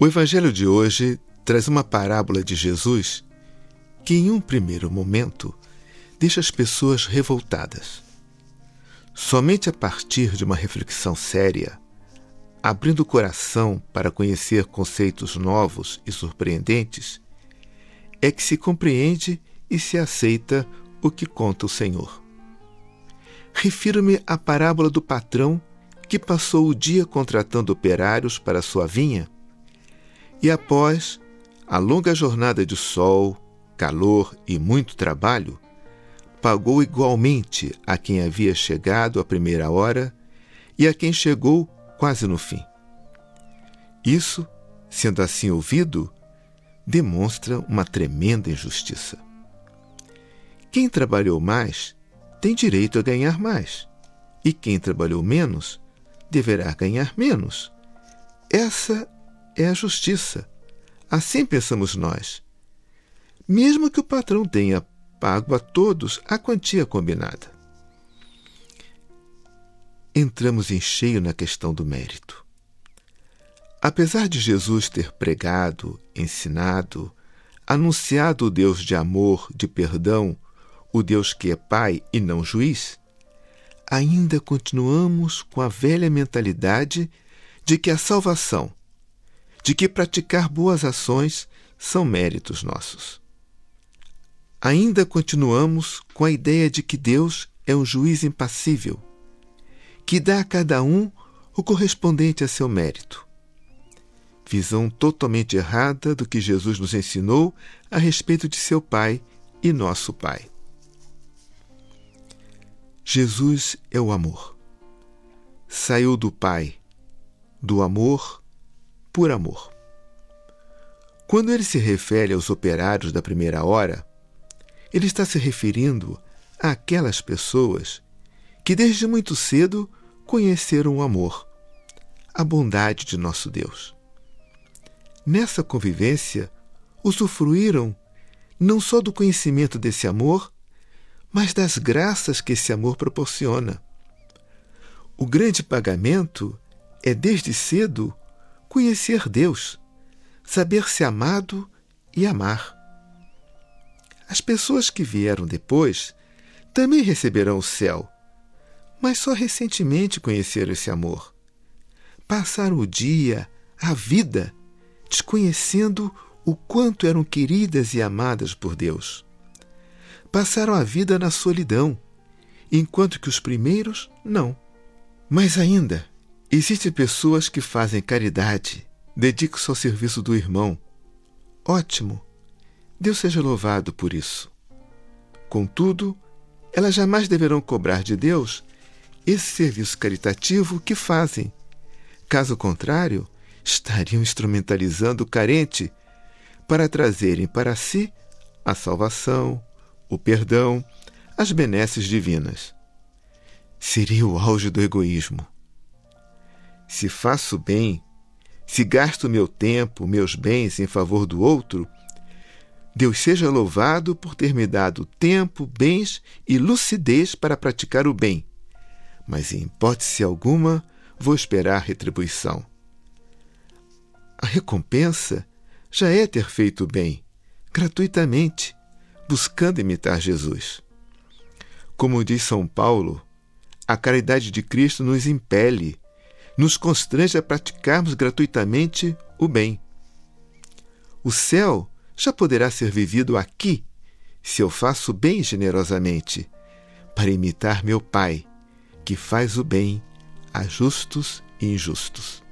O Evangelho de hoje traz uma parábola de Jesus que, em um primeiro momento, deixa as pessoas revoltadas. Somente a partir de uma reflexão séria, abrindo o coração para conhecer conceitos novos e surpreendentes, é que se compreende e se aceita o que conta o Senhor. Refiro-me à parábola do patrão que passou o dia contratando operários para sua vinha e, após a longa jornada de sol, calor e muito trabalho, pagou igualmente a quem havia chegado à primeira hora e a quem chegou quase no fim. Isso, sendo assim ouvido, demonstra uma tremenda injustiça. Quem trabalhou mais tem direito a ganhar mais, e quem trabalhou menos deverá ganhar menos. Essa é a justiça. Assim pensamos nós. Mesmo que o patrão tenha pago a todos a quantia combinada. Entramos em cheio na questão do mérito. Apesar de Jesus ter pregado, ensinado, anunciado o Deus de amor, de perdão, o Deus que é Pai e não juiz, ainda continuamos com a velha mentalidade de que a salvação, de que praticar boas ações são méritos nossos. Ainda continuamos com a ideia de que Deus é um juiz impassível, que dá a cada um o correspondente a seu mérito. Visão totalmente errada do que Jesus nos ensinou a respeito de seu Pai e nosso Pai. Jesus é o amor. Saiu do Pai, do amor, por amor. Quando ele se refere aos operários da primeira hora, ele está se referindo àquelas pessoas que desde muito cedo conheceram o amor, a bondade de nosso Deus. Nessa convivência, usufruíram não só do conhecimento desse amor, mas das graças que esse amor proporciona. O grande pagamento é, desde cedo, conhecer Deus, saber ser amado e amar. As pessoas que vieram depois também receberão o céu, mas só recentemente conheceram esse amor. Passaram o dia, a vida, desconhecendo o quanto eram queridas e amadas por Deus. Passaram a vida na solidão, enquanto que os primeiros não. Mas ainda, existem pessoas que fazem caridade, dedicam-se ao serviço do irmão. Ótimo! Deus seja louvado por isso. Contudo, elas jamais deverão cobrar de Deus esse serviço caritativo que fazem. Caso contrário, estariam instrumentalizando o carente para trazerem para si a salvação, o perdão, as benesses divinas. Seria o auge do egoísmo. Se faço bem, se gasto meu tempo, meus bens em favor do outro, Deus seja louvado por ter me dado tempo, bens e lucidez para praticar o bem. Mas, em hipótese alguma, vou esperar retribuição. A recompensa já é ter feito o bem, gratuitamente, buscando imitar Jesus. Como diz São Paulo, a caridade de Cristo nos impele, nos constrange a praticarmos gratuitamente o bem. O céu já poderá ser vivido aqui, se eu faço o bem generosamente, para imitar meu Pai, que faz o bem a justos e injustos.